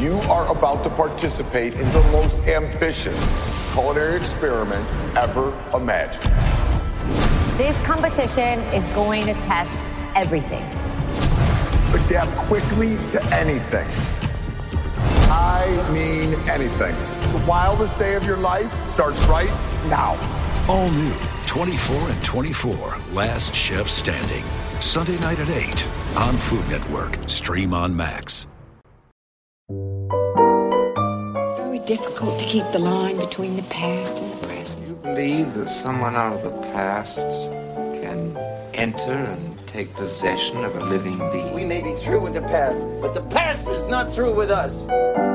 You are about to participate in the most ambitious culinary experiment ever imagined. This competition is going to test everything. Adapt quickly to anything. I mean anything. The wildest day of your life starts right now. All new 24 and 24, Last Chef Standing. Sunday night at 8 on Food Network. Stream on Max. It's very difficult to keep the line between the past and the present. Do you believe that someone out of the past can enter and take possession of a living being? We may be through with the past, but the past is not through with us.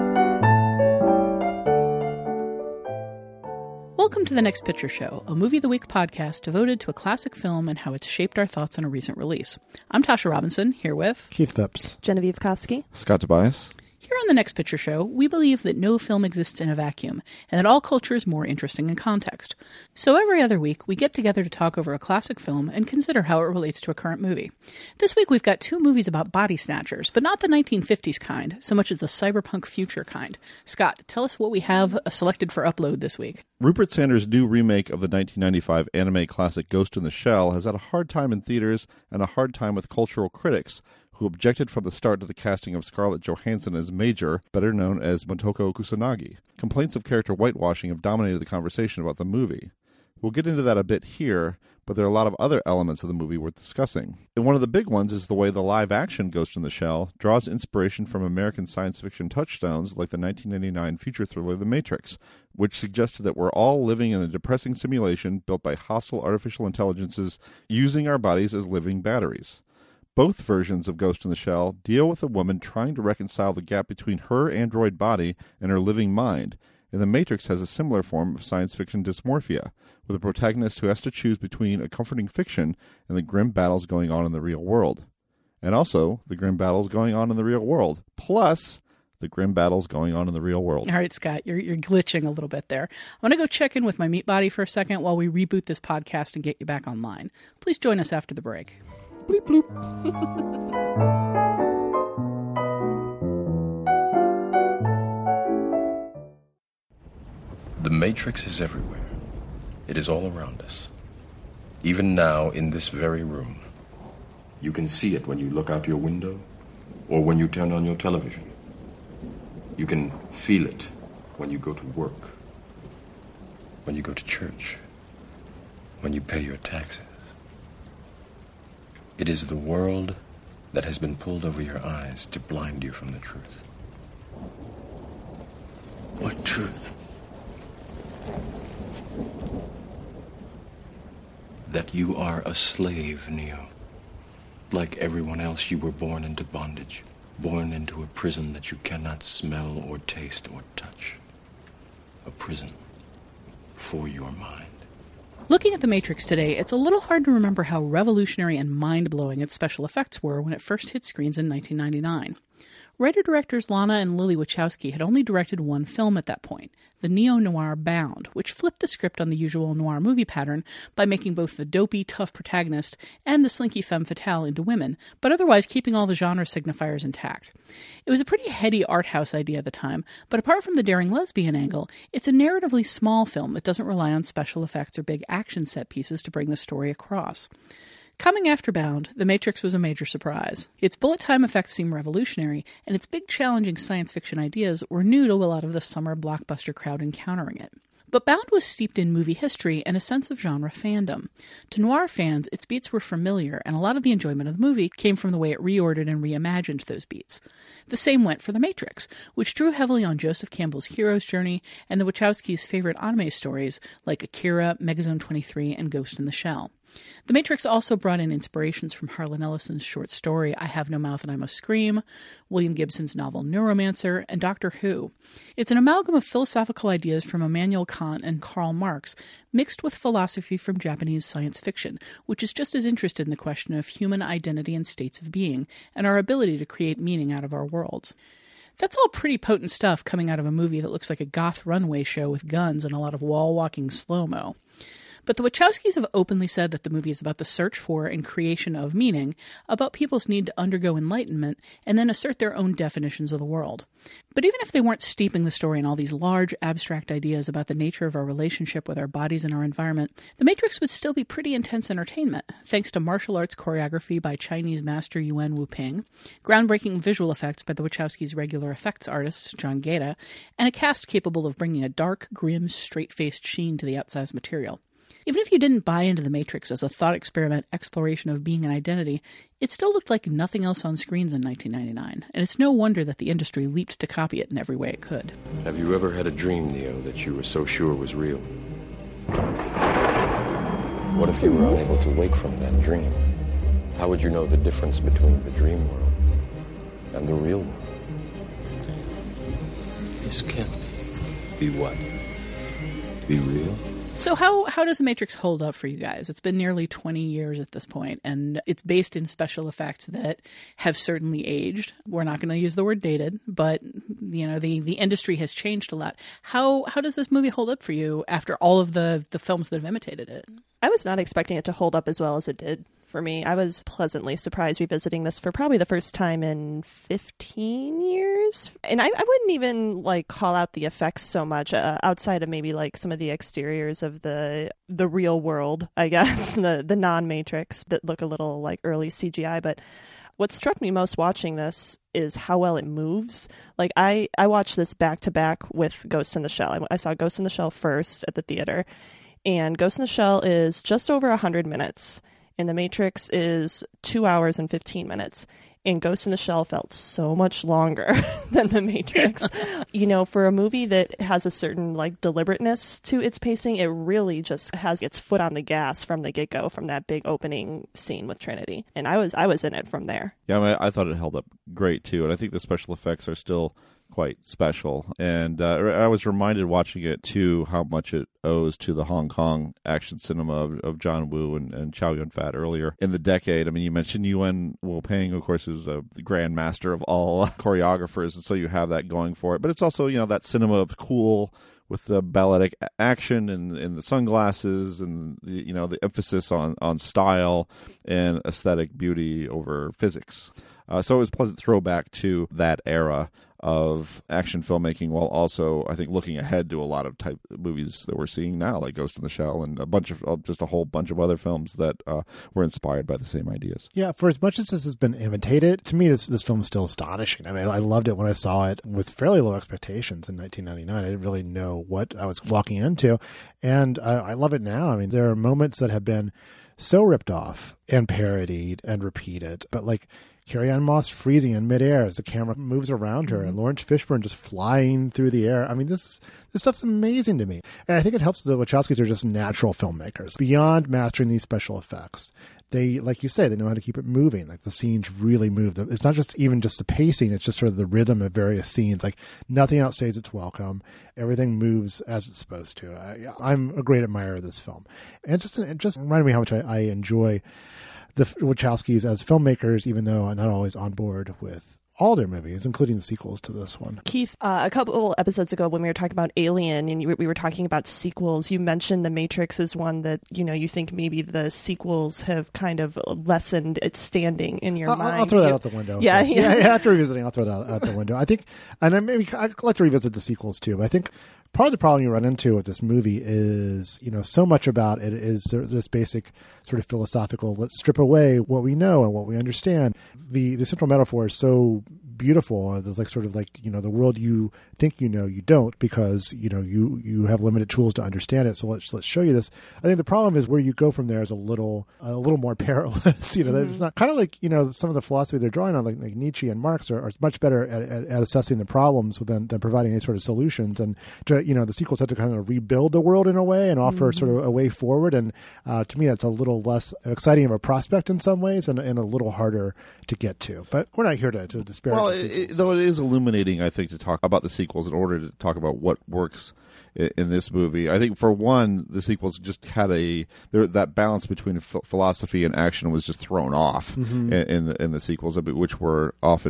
Welcome to The Next Picture Show, a Movie of the Week podcast devoted to a classic film and how it's shaped our thoughts on a recent release. I'm Tasha Robinson, here with Keith Phipps, Genevieve Koski, Scott Tobias. Here on The Next Picture Show, we believe that no film exists in a vacuum, and that all culture is more interesting in context. So every other week, we get together to talk over a classic film and consider how it relates to a current movie. This week, we've got two movies about body snatchers, but not the 1950s kind, so much as the cyberpunk future kind. Scott, tell us what we have selected for upload this week. Rupert Sanders' new remake of the 1995 anime classic Ghost in the Shell has had a hard time in theaters and a hard time with cultural critics, who objected from the start to the casting of Scarlett Johansson as Major, better known as Motoko Kusanagi. Complaints of character whitewashing have dominated the conversation about the movie. We'll get into that a bit here, but there are a lot of other elements of the movie worth discussing. And one of the big ones is the way the live-action Ghost in the Shell draws inspiration from American science fiction touchstones like the 1999 feature thriller The Matrix, which suggested that we're all living in a depressing simulation built by hostile artificial intelligences using our bodies as living batteries. Both versions of Ghost in the Shell deal with a woman trying to reconcile the gap between her android body and her living mind, and The Matrix has a similar form of science fiction dysmorphia, with a protagonist who has to choose between a comforting fiction and the grim battles going on in the real world. And also, the grim battles going on in the real world, plus the grim battles going on in the real world. All right, Scott, you're glitching a little bit there. I want to go check in with my meat body for a second while we reboot this podcast and get you back online. Please join us after the break. Bleep, bloop. The Matrix is everywhere. It is all around us. Even now, in this very room. You can see it when you look out your window or when you turn on your television. You can feel it when you go to work, when you go to church, when you pay your taxes. It is the world that has been pulled over your eyes to blind you from the truth. What truth? That you are a slave, Neo. Like everyone else, you were born into bondage, born into a prison that you cannot smell or taste or touch. A prison for your mind. Looking at The Matrix today, it's a little hard to remember how revolutionary and mind-blowing its special effects were when it first hit screens in 1999. Writer-directors Lana and Lily Wachowski had only directed one film at that point, the neo-noir Bound, which flipped the script on the usual noir movie pattern by making both the dopey, tough protagonist and the slinky femme fatale into women, but otherwise keeping all the genre signifiers intact. It was a pretty heady art house idea at the time, but apart from the daring lesbian angle, it's a narratively small film that doesn't rely on special effects or big action set pieces to bring the story across. Coming after Bound, The Matrix was a major surprise. Its bullet time effects seemed revolutionary, and its big challenging science fiction ideas were new to a lot of the summer blockbuster crowd encountering it. But Bound was steeped in movie history and a sense of genre fandom. To noir fans, its beats were familiar, and a lot of the enjoyment of the movie came from the way it reordered and reimagined those beats. The same went for The Matrix, which drew heavily on Joseph Campbell's hero's journey and the Wachowskis' favorite anime stories like Akira, Megazone 23, and Ghost in the Shell. The Matrix also brought in inspirations from Harlan Ellison's short story I Have No Mouth and I Must Scream, William Gibson's novel Neuromancer, and Doctor Who. It's an amalgam of philosophical ideas from Immanuel Kant and Karl Marx, mixed with philosophy from Japanese science fiction, which is just as interested in the question of human identity and states of being, and our ability to create meaning out of our worlds. That's all pretty potent stuff coming out of a movie that looks like a goth runway show with guns and a lot of wall-walking slow-mo. But the Wachowskis have openly said that the movie is about the search for and creation of meaning, about people's need to undergo enlightenment, and then assert their own definitions of the world. But even if they weren't steeping the story in all these large, abstract ideas about the nature of our relationship with our bodies and our environment, The Matrix would still be pretty intense entertainment, thanks to martial arts choreography by Chinese master Yuen Wu-ping, groundbreaking visual effects by the Wachowskis' regular effects artist, John Gaeta, and a cast capable of bringing a dark, grim, straight-faced sheen to the outsized material. Even if you didn't buy into The Matrix as a thought experiment exploration of being and identity, it still looked like nothing else on screens in 1999, and it's no wonder that the industry leaped to copy it in every way it could. Have you ever had a dream, Neo, that you were so sure was real? What if you were unable to wake from that dream? How would you know the difference between the dream world and the real world? This can't be what? Be real? So how does The Matrix hold up for you guys? It's been nearly 20 years at this point, and it's based in special effects that have certainly aged. We're not going to use the word dated, but the industry has changed a lot. How does this movie hold up for you after all of the films that have imitated it? I was not expecting it to hold up as well as it did. For me, I was pleasantly surprised revisiting this for probably the first time in 15 years. And I wouldn't even call out the effects so much outside of maybe some of the exteriors of the real world, I guess, the non-Matrix that look a little like early CGI. But what struck me most watching this is how well it moves. I watched this back to back with Ghost in the Shell. I saw Ghost in the Shell first at the theater, and Ghost in the Shell is just over 100 minutes. And The Matrix is 2 hours and 15 minutes. And Ghost in the Shell felt so much longer than The Matrix. For a movie that has a certain deliberateness to its pacing, it really just has its foot on the gas from the get-go, from that big opening scene with Trinity. And I was in it from there. Yeah, I thought it held up great too. And I think the special effects are still quite special. And I was reminded watching it too how much it owes to the Hong Kong action cinema of John Woo and Chow Yun-fat earlier in the decade. I mean, you mentioned Yuen Wu-ping, of course, who's the grand master of all choreographers, and so you have that going for it. But it's also, that cinema of cool with the balletic action and the sunglasses and the emphasis on style and aesthetic beauty over physics. So it was a pleasant throwback to that era of action filmmaking, while also, I think, looking ahead to a lot of type movies that we're seeing now, like Ghost in the Shell and a whole bunch of other films that were inspired by the same ideas. Yeah, for as much as this has been imitated, to me, this film is still astonishing. I mean, I loved it when I saw it with fairly low expectations in 1999. I didn't really know what I was walking into, and I love it now. I mean, there are moments that have been so ripped off and parodied and repeated, but Carrie-Anne Moss freezing in midair as the camera moves around her, and Lawrence Fishburne just flying through the air. I mean, this stuff's amazing to me. And I think it helps the Wachowskis are just natural filmmakers. Beyond mastering these special effects, they, like you say, they know how to keep it moving. The scenes really move. It's not just the pacing, it's just sort of the rhythm of various scenes. Nothing outstays its welcome. Everything moves as it's supposed to. I'm a great admirer of this film. And it just reminded me how much I enjoy the Wachowskis as filmmakers, even though I'm not always on board with all their movies, including the sequels to this one. Keith, a couple episodes ago when we were talking about Alien and we were talking about sequels, you mentioned The Matrix is one that, you think maybe the sequels have kind of lessened its standing in your mind. I'll throw that out the window. Yeah. After revisiting, I'll throw that out the window. I think, and I'd like to revisit the sequels too, but I think part of the problem you run into with this movie is, so much about it is this basic sort of philosophical, let's strip away what we know and what we understand. The central metaphor is so beautiful. There's the world you think you don't, because you have limited tools to understand it. So let's show you this. I think the problem is where you go from there is a little more perilous. It's not kind of some of the philosophy they're drawing on, like Nietzsche and Marx are much better at assessing the problems than providing any sort of solutions. And the sequels had to kind of rebuild the world in a way and offer sort of a way forward. And to me, that's a little less exciting of a prospect in some ways and a little harder to get to. But we're not here to disparage. Though it is illuminating, I think, to talk about the sequels in order to talk about what works in this movie. I think, for one, the sequels just had that balance between philosophy and action was just thrown off in the sequels, which were often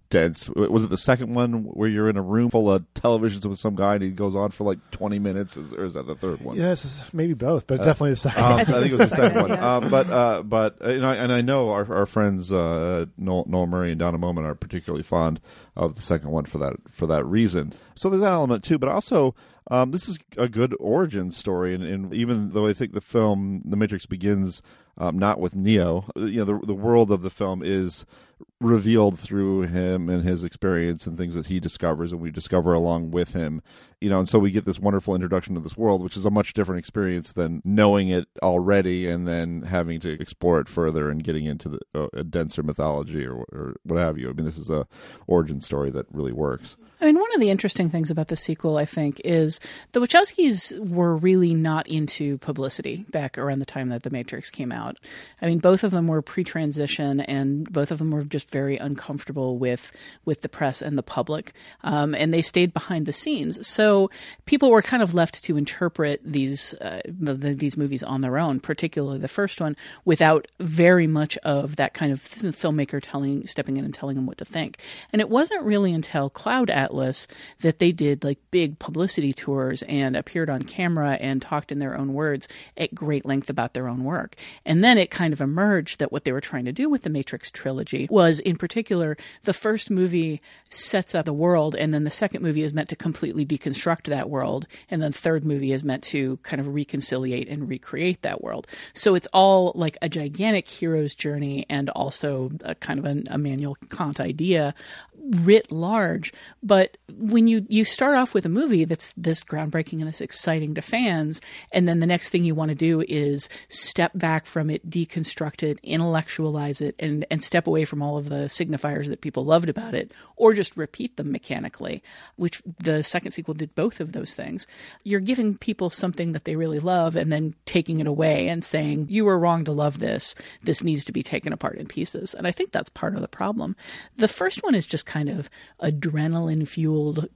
dense. Was it the second one where you're in a room full of televisions with some guy and he goes on for like 20 minutes? Or is that the third one? Yes, maybe both, but definitely the second. I think it was the second one. Yeah. But I know our friends Noel Murray and Donna Moment are particularly fond of the second one for that reason. So there's that element too, but also this is a good origin story, and even though I think the film The Matrix begins not with Neo, the world of the film is revealed through him and his experience and things that he discovers and we discover along with him, and so we get this wonderful introduction to this world, which is a much different experience than knowing it already and then having to explore it further and getting into a denser mythology or what have you. I mean, this is a origin story that really works. I mean, one of the interesting things about the sequel, I think, is the Wachowskis were really not into publicity back around the time that The Matrix came out. I mean, both of them were pre-transition, and both of them were just very uncomfortable with the press and the public, and they stayed behind the scenes. So people were kind of left to interpret these movies on their own, particularly the first one, without very much of that kind of filmmaker stepping in and telling them what to think. And it wasn't really until Cloud Atlas that they did like big publicity tours and appeared on camera and talked in their own words at great length about their own work. And then it kind of emerged that what they were trying to do with the Matrix trilogy was, in particular, the first movie sets up the world, and then the second movie is meant to completely deconstruct that world, and then the third movie is meant to kind of reconciliate and recreate that world. So it's all like a gigantic hero's journey and also a kind of an Immanuel Kant idea writ large. But when you start off with a movie that's this groundbreaking and this exciting to fans, and then the next thing you want to do is step back from it, deconstruct it, intellectualize it, and step away from all of the signifiers that people loved about it, or just repeat them mechanically, which the second sequel did both of those things. You're giving people something that they really love and then taking it away and saying, you were wrong to love this. This needs to be taken apart in pieces. And I think that's part of the problem. The first one is just kind of adrenaline-fueled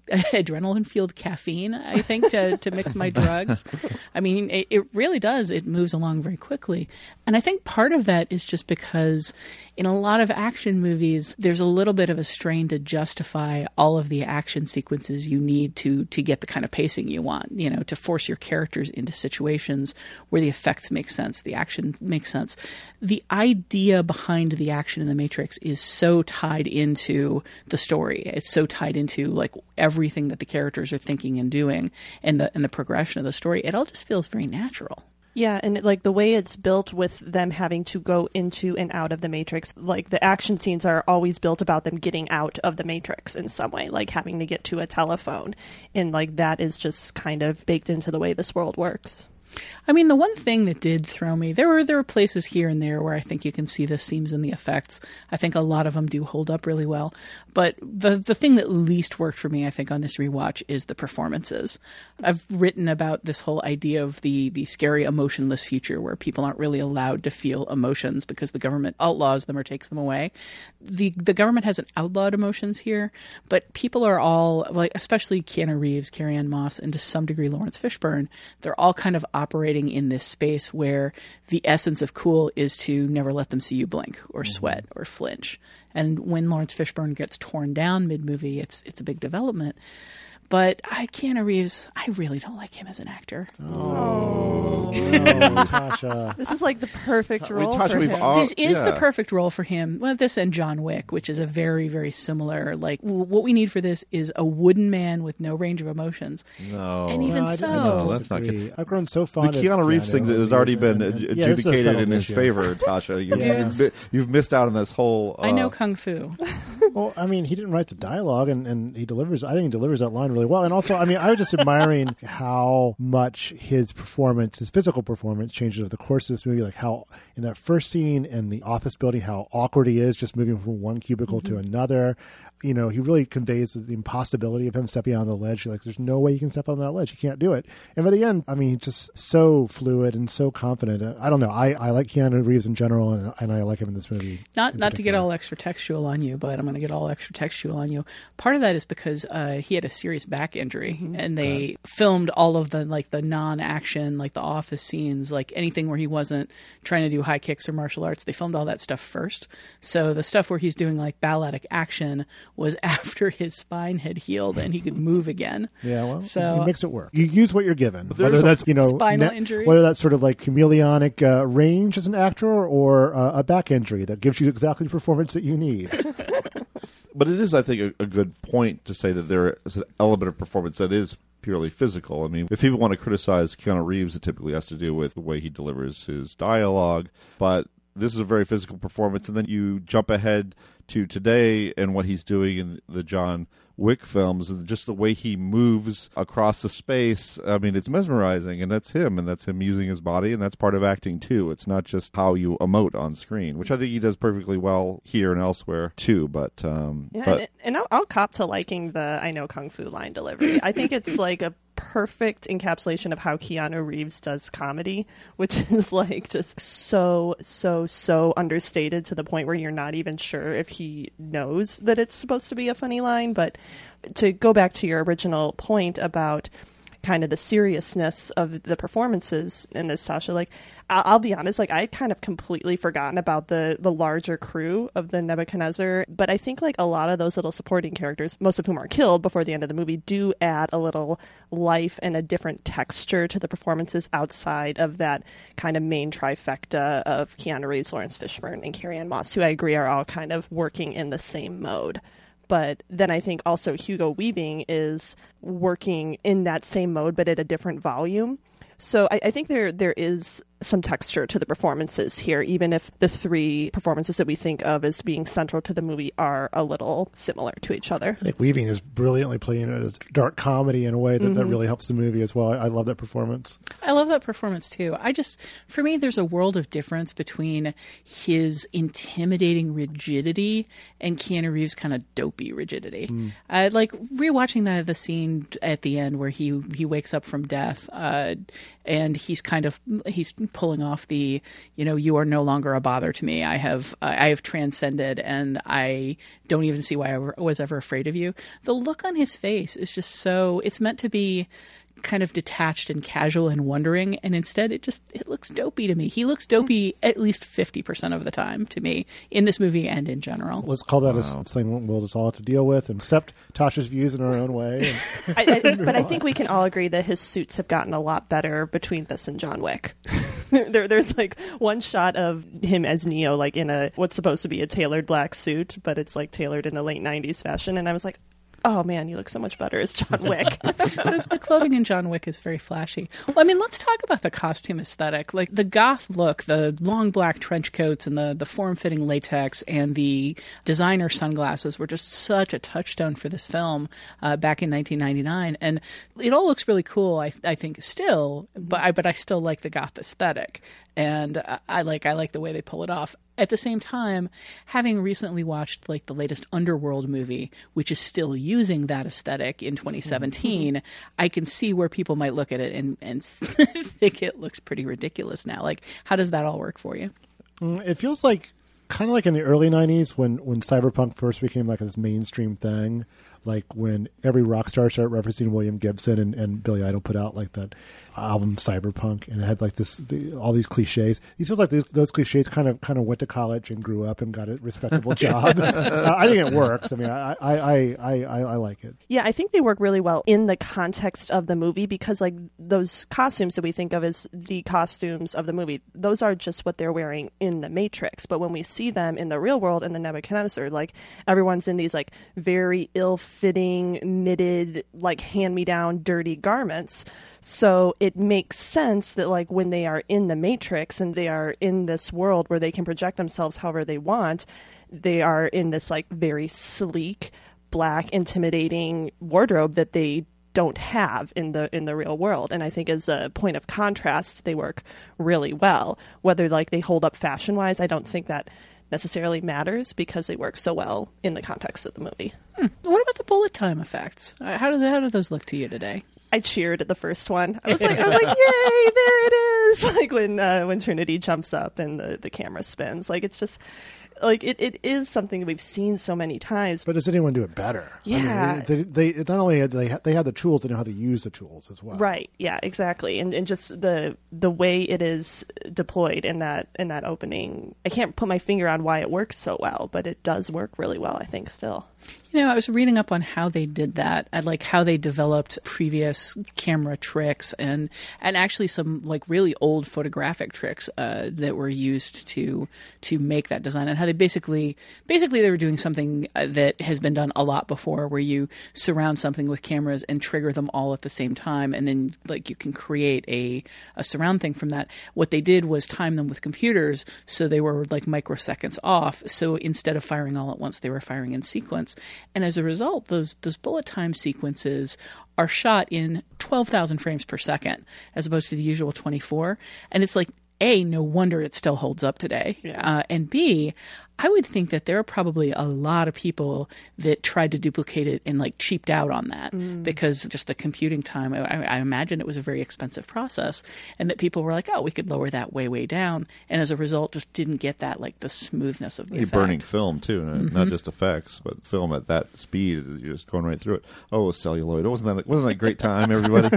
caffeine, I think, to mix my drugs. I mean, it really does. It moves along very quickly. And I think part of that is just because in a lot of action movies, there's a little bit of a strain to justify all of the action sequences you need to get the kind of pacing you want, to force your characters into situations where the effects make sense, the action makes sense. The idea behind the action in The Matrix is so tied into the story. It's so tied into like everything that the characters are thinking and doing, and the progression of the story. It all just feels very natural. Yeah, and like the way it's built with them having to go into and out of the Matrix, like the action scenes are always built about them getting out of the Matrix in some way, like having to get to a telephone. And like that is just kind of baked into the way this world works. I mean, the one thing that did throw me, there were places here and there where I think you can see the seams in the effects. I think a lot of them do hold up really well. But the thing that least worked for me, I think, on this rewatch is the performances. I've written about this whole idea of the scary emotionless future where people aren't really allowed to feel emotions because the government outlaws them or takes them away. The government hasn't outlawed emotions here, but people are all, like, especially Keanu Reeves, Carrie-Anne Moss, and to some degree Lawrence Fishburne, they're all kind of operating in this space where the essence of cool is to never let them see you blink or sweat or flinch. And when Lawrence Fishburne gets torn down mid-movie, it's a big development. But Keanu Reeves, I really don't like him as an actor. Oh, no, Tasha. This is like the perfect role Tasha, for him. This is the perfect role for him. Well, this and John Wick, which is a very, very similar, like, what we need for this is a wooden man with no range of emotions. No. And even I that's not good. I've grown so fond The Keanu Reeves thing has already been adjudicated in his favor, Tasha. You've missed out on this whole... I know Kung Fu. Well, I mean, he didn't write the dialogue, and he delivers. I think he delivers that line really well. And also, I mean, I was just admiring how much his physical performance, changes over the course of this movie. Like how in that first scene in the office building, how awkward he is, just moving from one cubicle to another. He really conveys the impossibility of him stepping on the ledge. Like, there's no way you can step on that ledge. You can't do it. And by the end, I mean, just so fluid and so confident. I don't know. I like Keanu Reeves in general, and I like him in this movie. Not to get all extra textual on you, but I'm going to get all extra textual on you. Part of that is because he had a serious back injury, and they filmed all of the non-action, like the office scenes, like anything where he wasn't trying to do high kicks or martial arts. They filmed all that stuff first. So the stuff where he's doing like balletic action was after his spine had healed and he could move again. Yeah, well, so he makes it work. You use what you're given, whether that's spinal injury, whether that's sort of like chameleonic range as an actor, or a back injury that gives you exactly the performance that you need. But it is, I think, a good point to say that there is an element of performance that is purely physical. I mean, if people want to criticize Keanu Reeves, it typically has to do with the way he delivers his dialogue. But this is a very physical performance. And then you jump ahead to today and what he's doing in the John Wick films, and just the way he moves across the space. I mean, it's mesmerizing, and that's him using his body, and that's part of acting too. It's not just how you emote on screen, which I think he does perfectly well here and elsewhere too. But I'll cop to liking the "I know Kung Fu" line delivery. I think it's like a perfect encapsulation of how Keanu Reeves does comedy, which is like just so understated to the point where you're not even sure if he knows that it's supposed to be a funny line. But to go back to your original point about kind of the seriousness of the performances in this, Tasha, like I'll be honest, like I kind of completely forgotten about the larger crew of the Nebuchadnezzar, but I think like a lot of those little supporting characters, most of whom are killed before the end of the movie, do add a little life and a different texture to the performances outside of that kind of main trifecta of Keanu Reeves, Lawrence Fishburne, and Carrie-Anne Moss, who I agree are all kind of working in the same mode. But then I think also Hugo Weaving is working in that same mode, but at a different volume. So I think there is some texture to the performances here, even if the three performances that we think of as being central to the movie are a little similar to each other. I think Weaving is brilliantly playing it as dark comedy in a way that really helps the movie as well. I love that performance. I love that performance too. For me, there's a world of difference between his intimidating rigidity and Keanu Reeves' kind of dopey rigidity. I like rewatching the scene at the end where he wakes up from death, and he's pulling off the, you are no longer a bother to me. I have transcended, and I don't even see why I was ever afraid of you. The look on his face is just so, it's meant to be kind of detached and casual and wondering, and instead it looks dopey to me. He looks dopey at least 50% of the time to me in this movie and in general. Let's call that a thing we'll just all have to deal with and accept Tasha's views in our own way. But I think we can all agree that his suits have gotten a lot better between this and John Wick. There's like one shot of him as Neo, like in what's supposed to be a tailored black suit, but it's like tailored in the late 90s fashion, and I was like, oh man, you look so much better as John Wick. The clothing in John Wick is very flashy. Well, I mean, let's talk about the costume aesthetic. Like the goth look, the long black trench coats and the form-fitting latex and the designer sunglasses were just such a touchstone for this film back in 1999. And it all looks really cool, I think, still, but I still like the goth aesthetic. And I like the way they pull it off. At the same time, having recently watched like the latest Underworld movie, which is still using that aesthetic in 2017, I can see where people might look at it and think it looks pretty ridiculous now. Like, how does that all work for you? It feels like kind of like in the early 90s when cyberpunk first became like this mainstream thing, like when every rock star started referencing William Gibson and Billy Idol put out like that album Cyberpunk, and it had like all these cliches. It feels like those cliches kind of went to college and grew up and got a respectable job. I think it works. I mean, I like it. Yeah, I think they work really well in the context of the movie, because like those costumes that we think of as the costumes of the movie, those are just what they're wearing in the Matrix. But when we see them in the real world in the Nebuchadnezzar, like everyone's in these like very ill-fitting, knitted, like hand-me-down dirty garments. So it makes sense that like when they are in the Matrix and they are in this world where they can project themselves however they want, they are in this like very sleek, black, intimidating wardrobe that they don't have in the real world. And I think as a point of contrast, they work really well. Whether like they hold up fashion-wise, I don't think that necessarily matters, because they work so well in the context of the movie. What about the bullet time effects? How do those look to you today? I cheered at the first one. I was like, yay, there it is! Like when Trinity jumps up and the camera spins. Like, it's just like it is something that we've seen so many times. But does anyone do it better? Yeah, I mean, they not only had they had the tools, they know how to use the tools as well. Right. Yeah. Exactly. And just the way it is deployed in that opening, I can't put my finger on why it works so well, but it does work really well, I think, still. You know, I was reading up on how they did that, and like how they developed previous camera tricks and actually some like really old photographic tricks that were used to make that design, and how they basically they were doing something that has been done a lot before, where you surround something with cameras and trigger them all at the same time, and then like you can create a surround thing from that. What they did was time them with computers, so they were like microseconds off. So instead of firing all at once, they were firing in sequence. And as a result, those bullet time sequences are shot in 12,000 frames per second, as opposed to the usual 24. And it's like, A, no wonder it still holds up today. Yeah. And B, I would think that there are probably a lot of people that tried to duplicate it and like cheaped out on that because just the computing time. I imagine it was a very expensive process, and that people were like, oh, we could lower that way, way down. And as a result, just didn't get that like the smoothness of the effect. Burning film too, not just effects, but film at that speed. You're just going right through it. Oh, celluloid. Wasn't that a great time, everybody?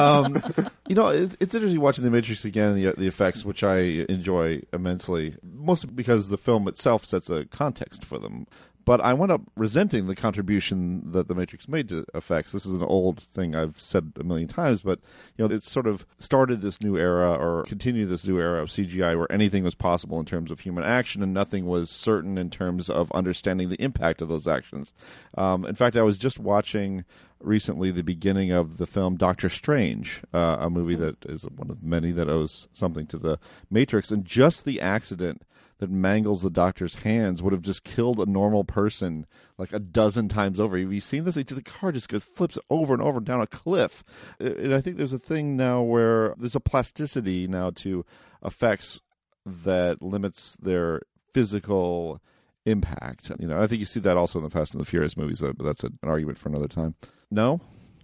You know, it's interesting watching The Matrix again, the effects, which I enjoy immensely, mostly because the film itself sets a context for them. But I wound up resenting the contribution that The Matrix made to effects. This is an old thing I've said a million times, but you know, it sort of started this new era, or continued this new era of CGI, where anything was possible in terms of human action, and nothing was certain in terms of understanding the impact of those actions. In fact, I was just watching recently the beginning of the film Doctor Strange, a movie that is one of many that owes something to The Matrix, and just the accident that mangles the Doctor's hands would have just killed a normal person like a dozen times over. Have you seen this? The car just flips over and over down a cliff. And I think there's a thing now where there's a plasticity now to effects that limits their physical impact. You know, I think you see that also in the Fast and the Furious movies, but that's an argument for another time. No?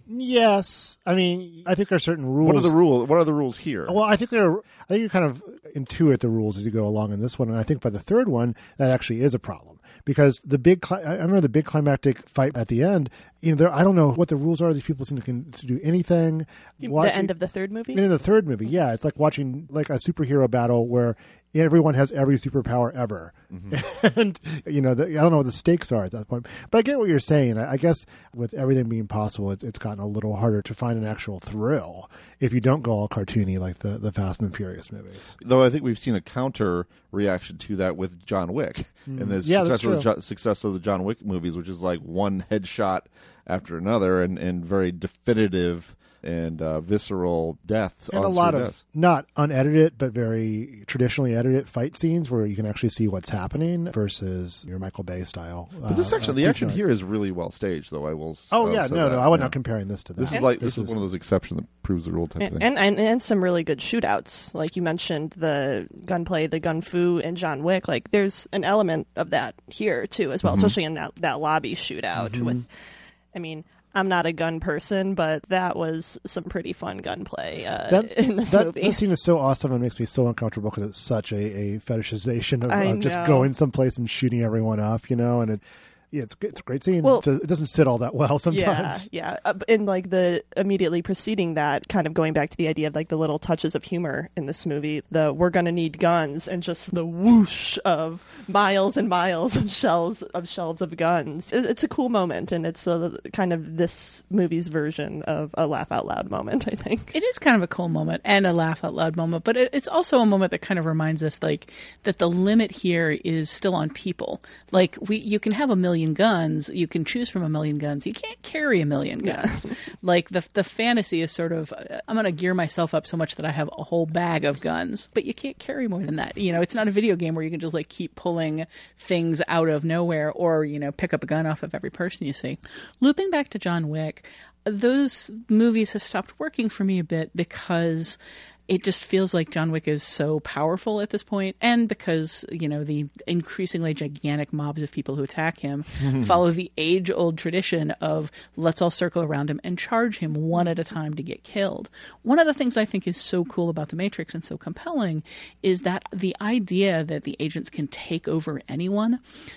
Yes, I mean, I think there are certain rules. What are the rules? What are the rules here? Well, I think you kind of intuit the rules as you go along in this one, and I think by the third one that actually is a problem, because I remember the big climactic fight at the end. You know, I don't know what the rules are. These people seem to do anything. The end of the third movie. In the third movie, yeah, it's like watching like a superhero battle where everyone has every superpower ever. Mm-hmm. And, you know, I don't know what the stakes are at that point. But I get what you're saying. I guess with everything being possible, it's gotten a little harder to find an actual thrill if you don't go all cartoony like the Fast and Furious movies. Though I think we've seen a counter reaction to that with John Wick. And the success of the John Wick movies, which is like one headshot after another and very definitive and visceral deaths. And a lot of not unedited, but very traditionally edited fight scenes where you can actually see what's happening versus your Michael Bay style. But this the action here is really well staged, though. I will. I was not comparing this to that. This is one of those exceptions that proves the rule type thing. And some really good shootouts, like you mentioned, the gunplay, the gun fu in John Wick. Like there's an element of that here too, as well, especially in that lobby shootout with. I mean, I'm not a gun person, but that was some pretty fun gunplay in this movie. That scene is so awesome and makes me so uncomfortable because it's such a fetishization of just going someplace and shooting everyone up, you know, and it's a great scene. Well, it doesn't sit all that well sometimes. Yeah. And like the immediately preceding that, kind of going back to the idea of like the little touches of humor in this movie, we're gonna need guns, and just the whoosh of miles and miles of shelves of guns. It's a cool moment, and it's kind of this movie's version of a laugh out loud moment, I think. It is kind of a cool moment and a laugh out loud moment, but it's also a moment that kind of reminds us like that the limit here is still on people. Like you can have a million guns, you can choose from a million guns, you can't carry a million guns. Like the fantasy is sort of, I'm going to gear myself up so much that I have a whole bag of guns, but you can't carry more than that. You know, it's not a video game where you can just like keep pulling things out of nowhere, or, you know, pick up a gun off of every person you see. Looping back to John Wick, those movies have stopped working for me a bit because it just feels like John Wick is so powerful at this point, and because, you know, the increasingly gigantic mobs of people who attack him follow the age-old tradition of let's all circle around him and charge him one at a time to get killed. One of the things I think is so cool about The Matrix and so compelling is that the idea that the agents can take over anyone. So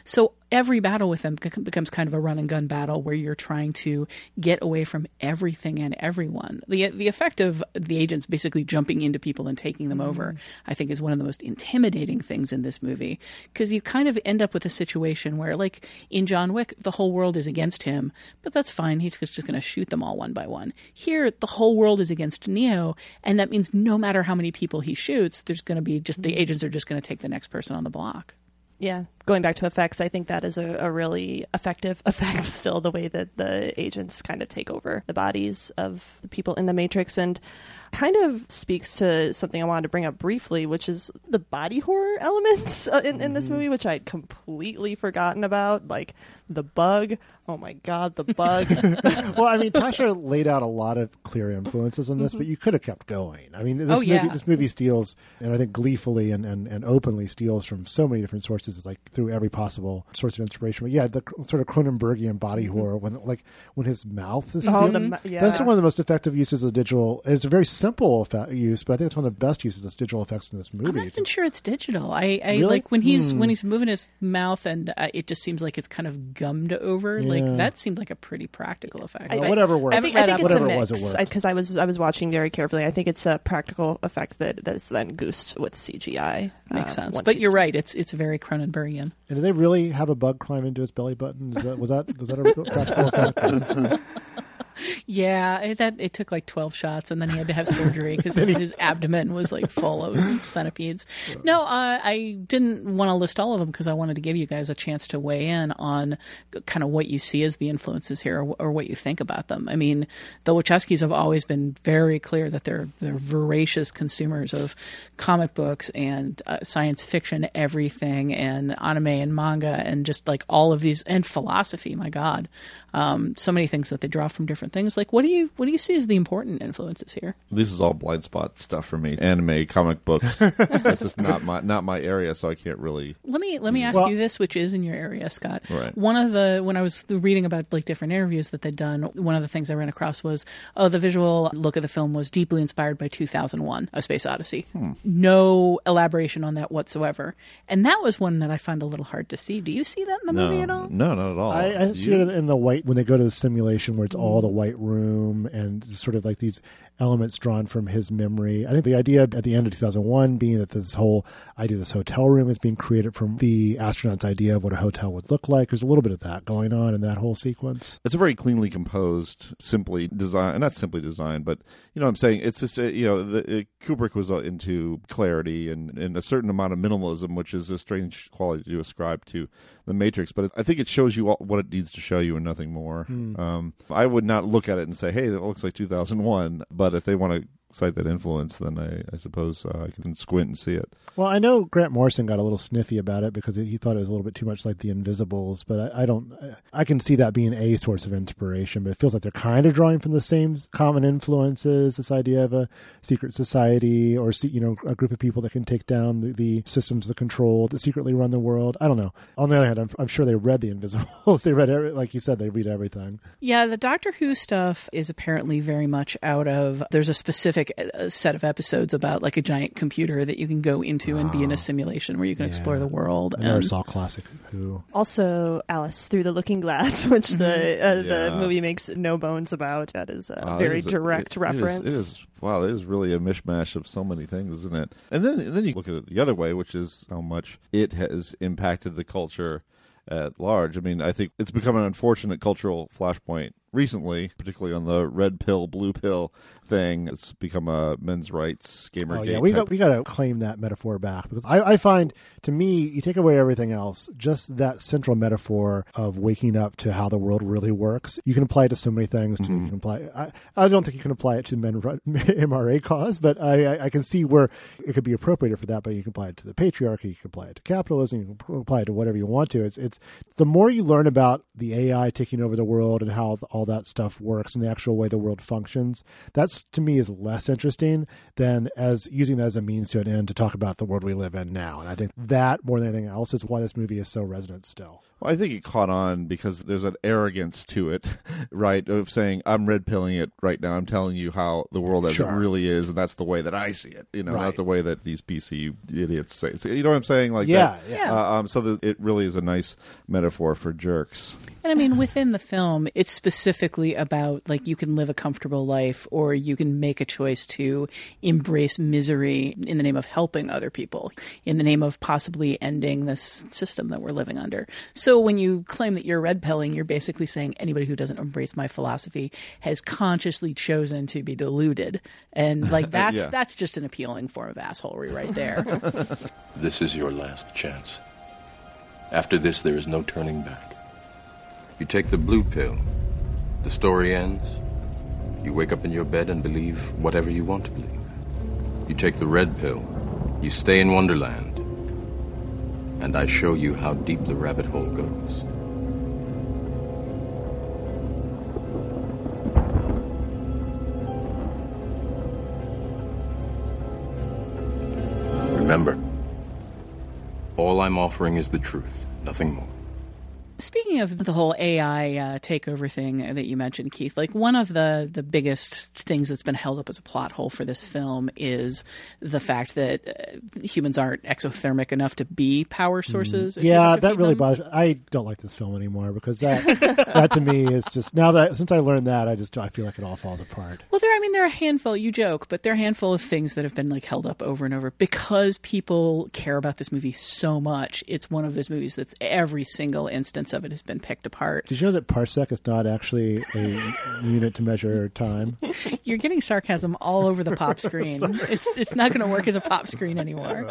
every battle with them becomes kind of a run and gun battle where you're trying to get away from everything and everyone. The effect of the agents basically jumping into people and taking them over, I think, is one of the most intimidating things in this movie, because you kind of end up with a situation where, like in John Wick, the whole world is against him, but that's fine. He's just going to shoot them all one by one. Here, the whole world is against Neo, and that means no matter how many people he shoots, there's going to be just the agents are just going to take the next person on the block. Yeah, going back to effects, I think that is a really effective effect still, the way that the agents kind of take over the bodies of the people in the Matrix, and kind of speaks to something I wanted to bring up briefly, which is the body horror elements in this movie, which I'd completely forgotten about, like the bug. Oh my God, the bug. Well, I mean, Tasha laid out a lot of clear influences in this, but you could have kept going. I mean, this movie steals, and I think gleefully and openly steals from so many different sources, like through every possible source of inspiration. But yeah, the sort of Cronenbergian body horror, when his mouth is seen, that's one of the most effective uses of digital. It's a very simple use, but I think it's one of the best uses of digital effects in this movie. I'm not even sure it's digital. I really? Like when he's moving his mouth, and it just seems like it's kind of gummed over. Like that seemed like a pretty practical effect. Whatever works. I think it's a mix, because I was watching very carefully. I think it's a practical effect that's then goosed with CGI. Makes sense. But you're right. It's very Cronenbergian. And did they really have a bug climb into his belly button? Was that a practical effect? Yeah, it took like 12 shots, and then he had to have surgery because his abdomen was like full of centipedes. No, I didn't want to list all of them because I wanted to give you guys a chance to weigh in on kind of what you see as the influences here, or what you think about them. I mean, the Wachowskis have always been very clear that they're voracious consumers of comic books and science fiction, everything, and anime and manga, and just like all of these, and philosophy. My God, so many things that they draw from different things. Like, what do you see as the important influences here? This is all blind spot stuff for me. Anime, comic books. That's just not my area, so I can't really. Let me ask you this, which is in your area, Scott. Right. When I was reading about like different interviews that they'd done, one of the things I ran across was, the visual look of the film was deeply inspired by 2001: A Space Odyssey. No elaboration on that whatsoever, and that was one that I find a little hard to see. Do you see that in the movie at all? No, not at all. I see it in the white, when they go to the simulation where it's all the white room and sort of like these elements drawn from his memory. I think the idea at the end of 2001 being that this whole idea of this hotel room is being created from the astronaut's idea of what a hotel would look like. There's a little bit of that going on in that whole sequence. It's a very cleanly composed, simply designed, not simply designed, but you know what I'm saying? It's just, Kubrick was into clarity and a certain amount of minimalism, which is a strange quality to ascribe to The Matrix, but I think it shows you what it needs to show you and nothing more. I would not look at it and say, hey, that looks like 2001, but if they want to cite that influence, then I suppose I can squint and see it. Well, I know Grant Morrison got a little sniffy about it because he thought it was a little bit too much like The Invisibles, but I can see that being a source of inspiration, but it feels like they're kind of drawing from the same common influences, this idea of a secret society or a group of people that can take down the systems of control that secretly run the world. I don't know. On the other hand, I'm sure they read The Invisibles. They read, like you said, they read everything. Yeah, the Doctor Who stuff is apparently very much out of, there's a specific set of episodes about like a giant computer that you can go into and be in a simulation where you can explore the world. I never saw classic Who. Also, Alice Through the Looking Glass, which the movie makes no bones about. That is a very direct reference. It is. Wow, it is really a mishmash of so many things, isn't it? And then you look at it the other way, which is how much it has impacted the culture at large. I mean, I think it's become an unfortunate cultural flashpoint recently, particularly on the red pill, blue pill thing. It's become a men's rights Gamergate. Yeah, we got to claim that metaphor back, because I find, to me, you take away everything else, just that central metaphor of waking up to how the world really works. You can apply it to so many things. You can apply. I don't think you can apply it to the MRA cause, but I can see where it could be appropriated for that. But you can apply it to the patriarchy. You can apply it to capitalism. You can apply it to whatever you want to. It's the more you learn about the AI taking over the world and how all that stuff works and the actual way the world functions, that's, to me, is less interesting than as using that as a means to an end to talk about the world we live in now. And I think that, more than anything else, is why this movie is so resonant still. Well, I think it caught on because there's an arrogance to it, right? Of saying, I'm red pilling it right now. I'm telling you how the world as it really is, and that's the way that I see it. Not the way that these PC idiots say it. You know what I'm saying? Like yeah. So that it really is a nice metaphor for jerks. And I mean, within the film, it's specifically about, like, you can live a comfortable life or you can make a choice to embrace misery in the name of helping other people, in the name of possibly ending this system that we're living under. So when you claim that you're red pilling, you're basically saying anybody who doesn't embrace my philosophy has consciously chosen to be deluded. And, like, that's just an appealing form of assholery right there. This is your last chance. After this, there is no turning back. You take the blue pill, the story ends. You wake up in your bed and believe whatever you want to believe. You take the red pill, you stay in Wonderland, and I show you how deep the rabbit hole goes. Remember, all I'm offering is the truth, nothing more. Speaking of the whole AI takeover thing that you mentioned, Keith, like one of the biggest things that's been held up as a plot hole for this film is the fact that humans aren't exothermic enough to be power sources. Yeah, that really bothers me. I don't like this film anymore because that to me is just, since I learned that, I feel like it all falls apart. Well, there are a handful, you joke, but there are a handful of things that have been like held up over and over because people care about this movie so much. It's one of those movies that every single instance of it has been picked apart. Did you know that parsec is not actually a unit to measure time? You're getting sarcasm all over the pop screen. It's not going to work as a pop screen anymore.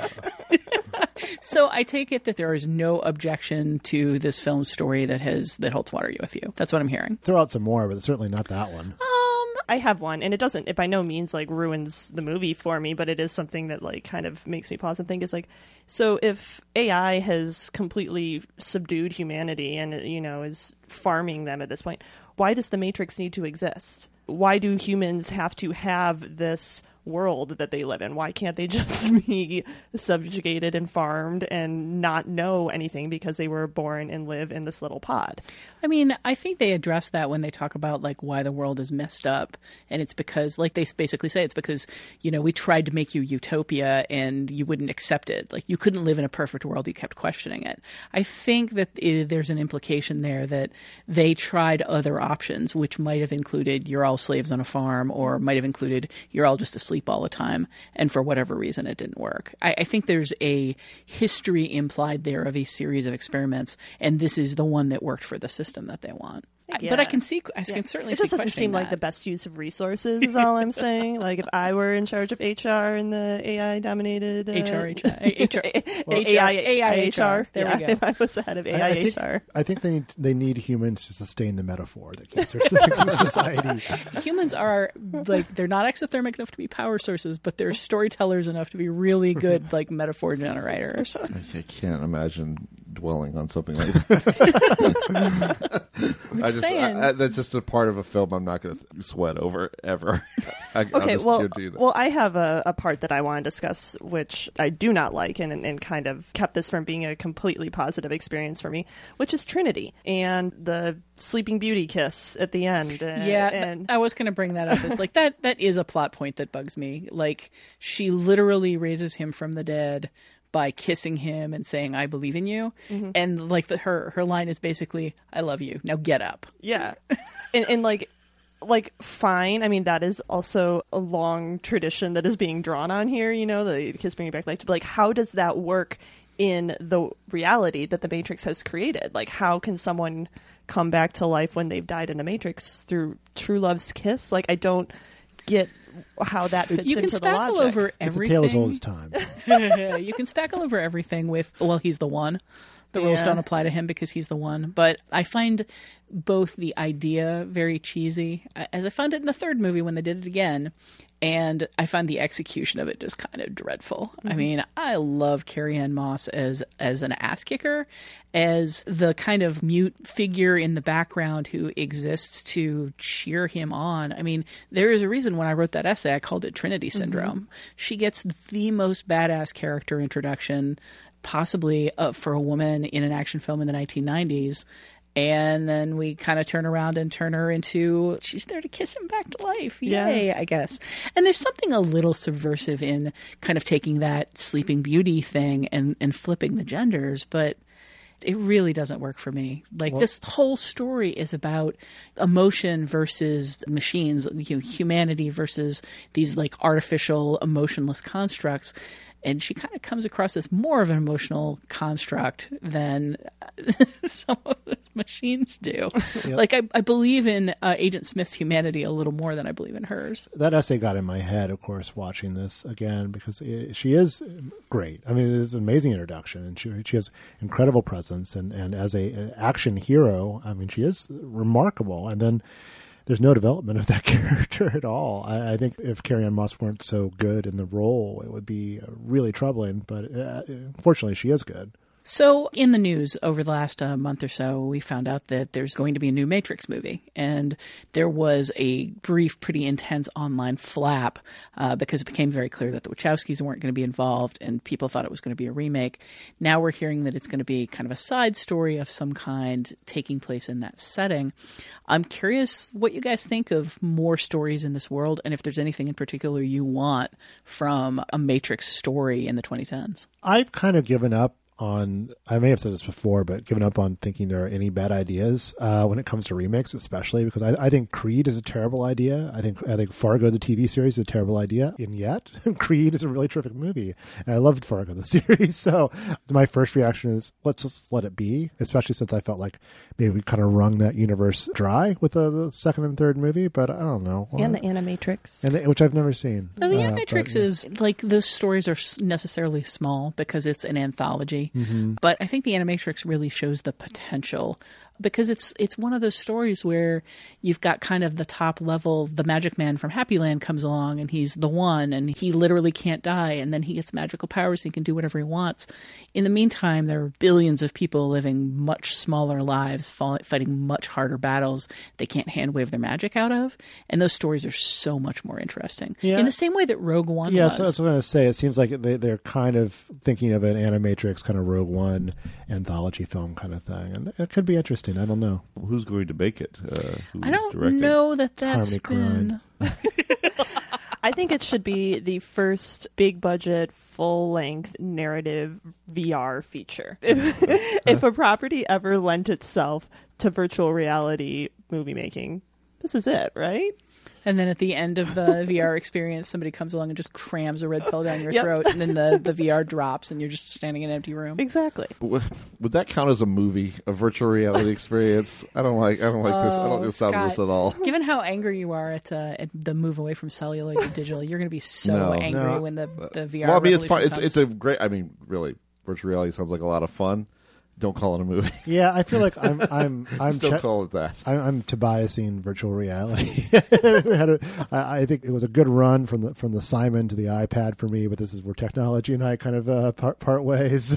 So I take it that there is no objection to this film story that holds water with you. That's what I'm hearing. Throw out some more, but it's certainly not that one. I have one, and it by no means like ruins the movie for me, but it is something that like kind of makes me pause and think is like, so if AI has completely subdued humanity and is farming them at this point, why does the Matrix need to exist? Why do humans have to have this world that they live in? Why can't they just be subjugated and farmed and not know anything because they were born and live in this little pod? I mean, I think they address that when they talk about like why the world is messed up, and it's because, like they basically say, it's because we tried to make you utopia and you wouldn't accept it. Like you couldn't live in a perfect world, you kept questioning it. I think that there's an implication there that they tried other options, which might have included you're all slaves on a farm, or might have included you're all just asleep all the time, and for whatever reason it didn't work. I think there's a history implied there of a series of experiments, and this is the one that worked for the system that they want. Yeah. But I can certainly see questioning It just doesn't seem like the best use of resources is all I'm saying. Like if I were in charge of HR in the AI-dominated... HR. AI HR. There we go. If I was the head of AI HR. I think they need humans to sustain the metaphor that keeps their society. Humans are, like, they're not exothermic enough to be power sources, but they're storytellers enough to be really good, like, metaphor generators. I can't imagine dwelling on something like that. That's just a part of a film I'm not going to sweat over ever. Well, I have a part that I want to discuss, which I do not like, and kind of kept this from being a completely positive experience for me, which is Trinity and the Sleeping Beauty kiss at the end. I was going to bring that up. As like that is a plot point that bugs me. Like she literally raises him from the dead by kissing him and saying, I believe in you. Mm-hmm. And like her line is basically, I love you. Now get up. Yeah. and like fine. I mean, that is also a long tradition that is being drawn on here, the kiss bringing back life. But like, how does that work in the reality that the Matrix has created? Like, how can someone come back to life when they've died in the Matrix through true love's kiss? Like, I don't get how that fits into the logic. You can spackle over everything. It's a tale as old as time. You can spackle over everything with, well, he's the one. The rules don't apply to him because he's the one. But I find both the idea very cheesy, as I found it in the third movie when they did it again, and I find the execution of it just kind of dreadful. Mm-hmm. I mean, I love Carrie-Anne Moss as an ass kicker, as the kind of mute figure in the background who exists to cheer him on. I mean, there is a reason when I wrote that essay, I called it Trinity Syndrome. Mm-hmm. She gets the most badass character introduction possibly for a woman in an action film in the 1990s. And then we kind of turn around and turn her into, she's there to kiss him back to life. Yay, I guess. And there's something a little subversive in kind of taking that Sleeping Beauty thing and flipping the genders, but it really doesn't work for me. Like, this whole story is about emotion versus machines, humanity versus these like artificial emotionless constructs. And she kind of comes across as more of an emotional construct than some of the machines do. Yep. Like, I believe in Agent Smith's humanity a little more than I believe in hers. That essay got in my head, of course, watching this again, because she is great. I mean, it is an amazing introduction, and she has incredible presence. And as an action hero, I mean, she is remarkable. And then there's no development of that character at all. I think if Carrie-Anne Moss weren't so good in the role, it would be really troubling. But fortunately, she is good. So in the news over the last month or so, we found out that there's going to be a new Matrix movie. And there was a brief, pretty intense online flap because it became very clear that the Wachowskis weren't going to be involved and people thought it was going to be a remake. Now we're hearing that it's going to be kind of a side story of some kind taking place in that setting. I'm curious what you guys think of more stories in this world and if there's anything in particular you want from a Matrix story in the 2010s. I've kind of given up on, I may have said this before, but given up on thinking there are any bad ideas when it comes to remakes, especially because I think Creed is a terrible idea. I think Fargo, the TV series, is a terrible idea. And yet, Creed is a really terrific movie. And I loved Fargo, the series. So my first reaction is, let's just let it be, especially since I felt like maybe we kind of wrung that universe dry with the second and third movie. But I don't know. And the Animatrix. Which I've never seen. Well, the Animatrix is, like, those stories are necessarily small because it's an anthology. Mm-hmm. But I think the Animatrix really shows the potential because it's one of those stories where you've got kind of the top level, the magic man from Happy Land comes along and he's the one and he literally can't die and then he gets magical powers, he can do whatever he wants. In the meantime, there are billions of people living much smaller lives, fighting much harder battles they can't hand wave their magic out of. And those stories are so much more interesting. Yeah. In the same way that Rogue One was. Yeah, so that's what I was going to say. It seems like they're kind of thinking of an Animatrix kind of Rogue One anthology film kind of thing. And it could be interesting. I don't know. Who's going to make it? I don't know that's been... I think it should be the first big-budget, full-length narrative VR feature. If a property ever lent itself to virtual reality movie making, this is it, right? And then at the end of the VR experience, somebody comes along and just crams a red pill down your throat, and then the VR drops, and you're just standing in an empty room. Exactly. Would that count as a movie, a virtual reality experience? I don't like this. I don't like the sound of this at all. Given how angry you are at the move away from celluloid to digital, you're going to be so angry when the VR. Well, I mean, it's fun. It's a great. I mean, really, virtual reality sounds like a lot of fun. Don't call it a movie. Yeah, I feel like I'm still call it that. I'm Tobiasing virtual reality. I think it was a good run from the Simon to the iPad for me, but this is where technology and I kind of part ways.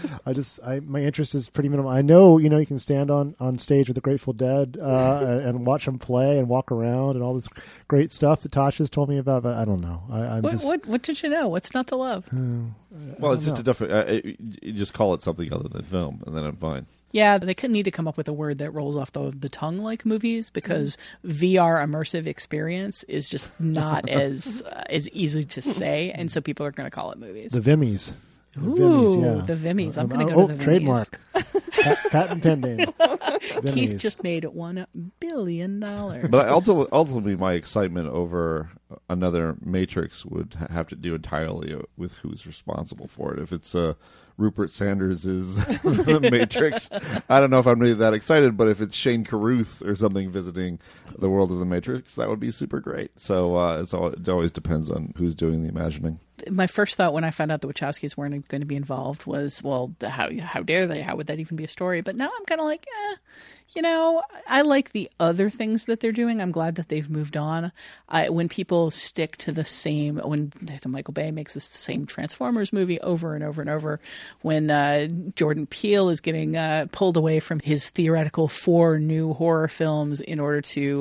My interest is pretty minimal. I know you can stand on stage with the Grateful Dead and watch them play and walk around and all this great stuff that Tasha's told me about, but I don't know. What did you know? What's not to love? Well, it's just a different. You just call it something other than film, and then I'm fine. Yeah, they need to come up with a word that rolls off the tongue like movies, because VR immersive experience is just not as easy to say, and so people are going to call it movies. The Vimmies. The Vimmies. I'm going to go to the Vimmies. Trademark. Patent pending. Keith just made $1 billion. But ultimately, my excitement over another Matrix would have to do entirely with who's responsible for it. If it's Rupert Sanders' The Matrix, I don't know if I'm really that excited, but if it's Shane Carruth or something visiting the world of The Matrix, that would be super great. So it always depends on who's doing the imagining. My first thought when I found out the Wachowskis weren't going to be involved was, well, how dare they? How would that even be a story? But now I'm kind of like, I like the other things that they're doing. I'm glad that they've moved on. When people stick to the same, when Michael Bay makes the same Transformers movie over and over and over, when Jordan Peele is getting pulled away from his theoretical 4 new horror films in order to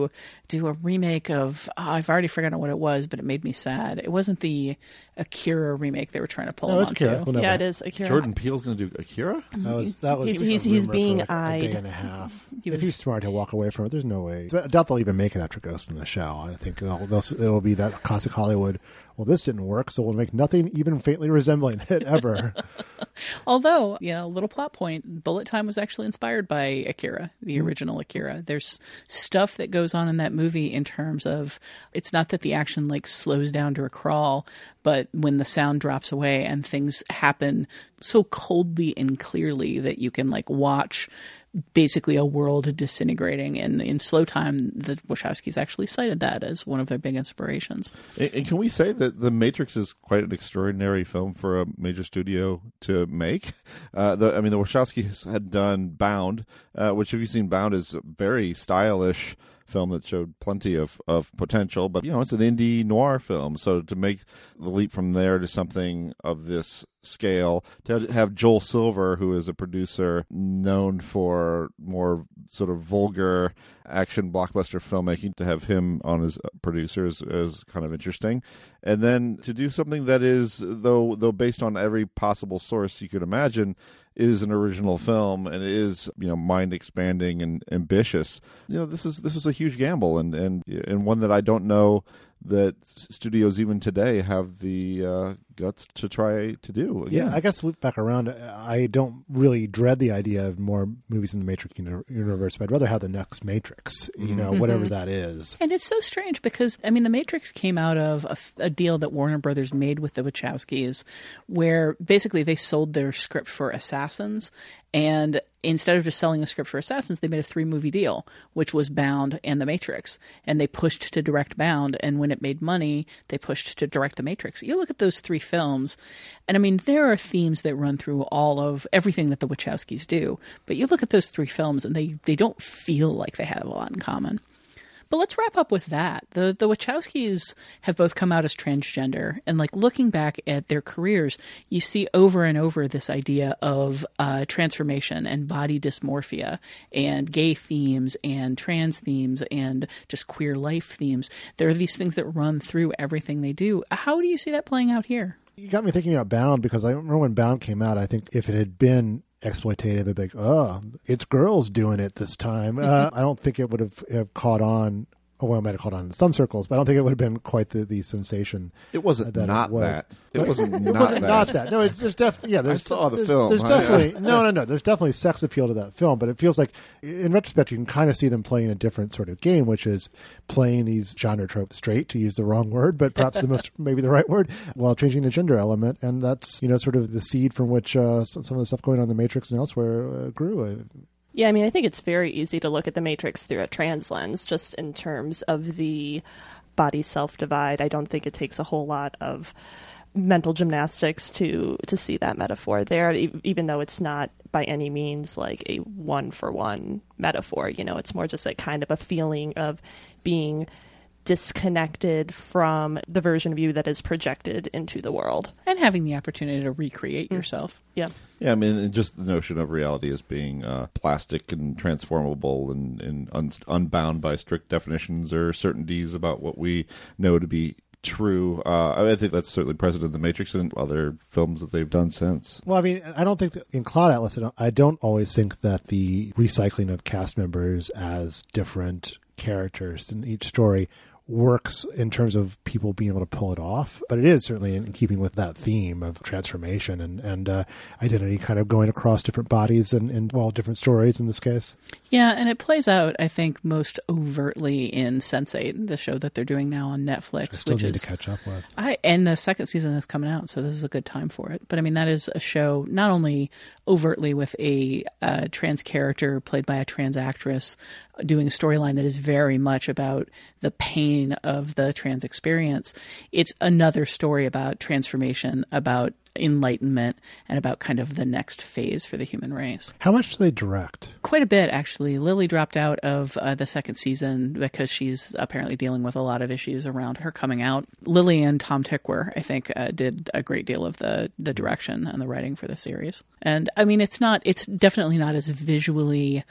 do a remake of, I've already forgotten what it was, but it made me sad. It wasn't the Akira remake they were trying to pull him Akira. onto. Yeah, it is Akira. Jordan Peele's going to do Akira? That was he's being for like eyed. a day and a half. If he's smart, he'll walk away from it. There's no way. I doubt they'll even make it after Ghost in the Shell. I think it'll be that classic Hollywood. Well, this didn't work, so we'll make nothing even faintly resembling it ever. Although, little plot point, Bullet Time was actually inspired by Akira, the original Akira. There's stuff that goes on in that movie in terms of, it's not that the action like slows down to a crawl, but when the sound drops away and things happen so coldly and clearly that you can like watch basically a world disintegrating. And in Slow Time, the Wachowskis actually cited that as one of their big inspirations. And can we say that The Matrix is quite an extraordinary film for a major studio to make? The Wachowskis had done Bound, which, if you've seen Bound, is a very stylish film that showed plenty of potential, but it's an indie noir film. So to make the leap from there to something of this scale, to have Joel Silver, who is a producer known for more sort of vulgar action blockbuster filmmaking, to have him on as producer is kind of interesting. And then to do something that is, though based on every possible source you could imagine, is an original film and is mind expanding and ambitious. This was a huge gamble and one that I don't know that studios even today have the guts to try to do again. Yeah, I guess loop back around, I don't really dread the idea of more movies in the Matrix universe, but I'd rather have the next Matrix, whatever that is. And it's so strange because, The Matrix came out of a deal that Warner Brothers made with the Wachowskis, where basically they sold their script for Assassins, and instead of just selling the script for Assassins, they made a 3-movie deal, which was Bound and The Matrix. And they pushed to direct Bound, and when it made money, they pushed to direct The Matrix. You look at those 3 films, and there are themes that run through all of everything that the Wachowskis do. But you look at those 3 films, and they don't feel like they have a lot in common. But let's wrap up with that. The Wachowskis have both come out as transgender, and looking back at their careers, you see over and over this idea of transformation and body dysmorphia and gay themes and trans themes and just queer life themes. There are these things that run through everything they do. How do you see that playing out here? You got me thinking about Bound, because I remember when Bound came out, I think if it had been exploitative, it'd be like, oh, it's girls doing it this time. I don't think it would have caught on. Well, it might have caught on in some circles, but I don't think it would have been quite the sensation. It wasn't that not it was. that. It wasn't It not wasn't that. not that. No, there's definitely. Yeah, I saw the film. There's definitely no. There's definitely sex appeal to that film, but it feels like, in retrospect, you can kind of see them playing a different sort of game, which is playing these genre tropes straight, to use the wrong word, but perhaps maybe the right word, while changing the gender element, and that's sort of the seed from which some of the stuff going on in the Matrix and elsewhere grew. Yeah, I think it's very easy to look at The Matrix through a trans lens, just in terms of the body self-divide. I don't think it takes a whole lot of mental gymnastics to see that metaphor there, even though it's not by any means like a one-for-one metaphor. It's more just kind of a feeling of being disconnected from the version of you that is projected into the world. And having the opportunity to recreate yourself. Yeah. Yeah, just the notion of reality as being plastic and transformable and unbound by strict definitions or certainties about what we know to be true. I think that's certainly present in The Matrix and other films that they've done since. Well, I don't think that in Cloud Atlas, I don't always think that the recycling of cast members as different characters in each story works in terms of people being able to pull it off, but it is certainly in keeping with that theme of transformation and identity kind of going across different bodies and different stories in this case. Yeah, and it plays out, I think, most overtly in Sense8, the show that they're doing now on Netflix. I still need to catch up with. And the second season is coming out, so this is a good time for it. But that is a show not only overtly with a trans character played by a trans actress doing a storyline that is very much about the pain of the trans experience. It's another story about transformation, about enlightenment, and about kind of the next phase for the human race. How much do they direct? Quite a bit, actually. Lily dropped out of the second season because she's apparently dealing with a lot of issues around her coming out. Lily and Tom Tykwer, I think, did a great deal of the direction and the writing for the series. And it's definitely not as visually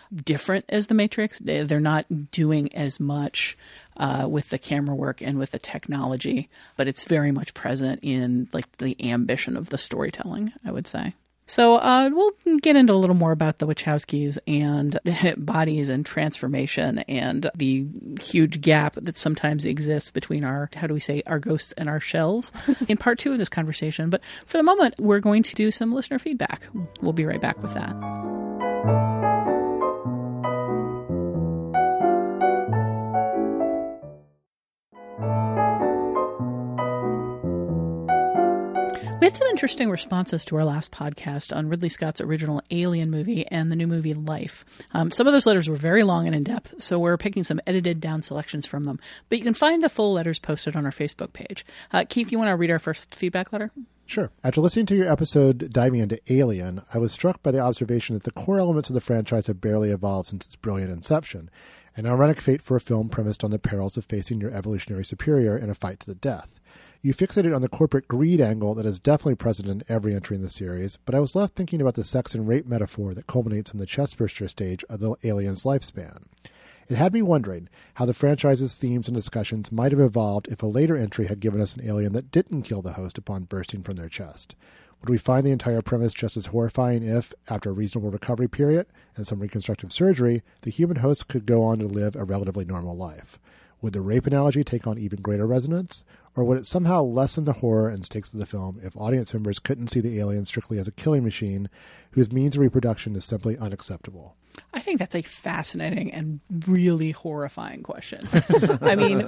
different as The Matrix. They're not doing as much with the camera work and with the technology, but it's very much present in like the ambition of the storytelling, I would say. So we'll get into a little more about the Wachowskis and bodies and transformation and the huge gap that sometimes exists between our ghosts and our shells in part 2 of this conversation. But for the moment, we're going to do some listener feedback. We'll be right back with that. We had some interesting responses to our last podcast on Ridley Scott's original Alien movie and the new movie Life. Some of those letters were very long and in-depth, so we're picking some edited down selections from them. But you can find the full letters posted on our Facebook page. Keith, you want to read our first feedback letter? Sure. After listening to your episode diving into Alien, I was struck by the observation that the core elements of the franchise have barely evolved since its brilliant inception. An ironic fate for a film premised on the perils of facing your evolutionary superior in a fight to the death. You fixated on the corporate greed angle that is definitely present in every entry in the series, but I was left thinking about the sex and rape metaphor that culminates in the chestburster stage of the alien's lifespan. It had me wondering how the franchise's themes and discussions might have evolved if a later entry had given us an alien that didn't kill the host upon bursting from their chest. Would we find the entire premise just as horrifying if, after a reasonable recovery period and some reconstructive surgery, the human host could go on to live a relatively normal life? Would the rape analogy take on even greater resonance? Or would it somehow lessen the horror and stakes of the film if audience members couldn't see the alien strictly as a killing machine whose means of reproduction is simply unacceptable? I think that's a fascinating and really horrifying question. I mean,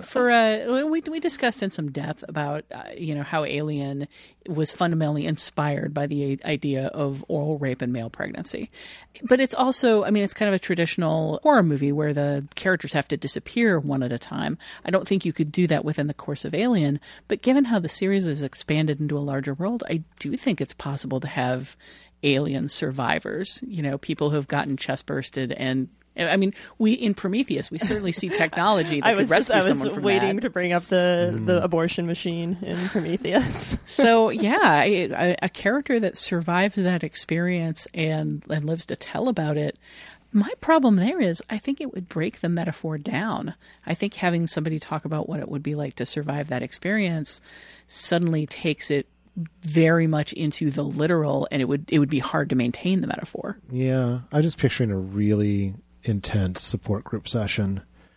we discussed in some depth about how Alien was fundamentally inspired by the idea of oral rape and male pregnancy. But it's also, it's kind of a traditional horror movie where the characters have to disappear one at a time. I don't think you could do that within the course of Alien, but given how the series has expanded into a larger world, I do think it's possible to have alien survivors, people who have gotten chest bursted. And we in Prometheus, we certainly see technology that could rescue someone from that. I was waiting to bring up the abortion machine in Prometheus. So yeah, a character that survives that experience and lives to tell about it. My problem there is I think it would break the metaphor down. I think having somebody talk about what it would be like to survive that experience suddenly takes it very much into the literal, and it would be hard to maintain the metaphor. Yeah, I'm just picturing a really intense support group session.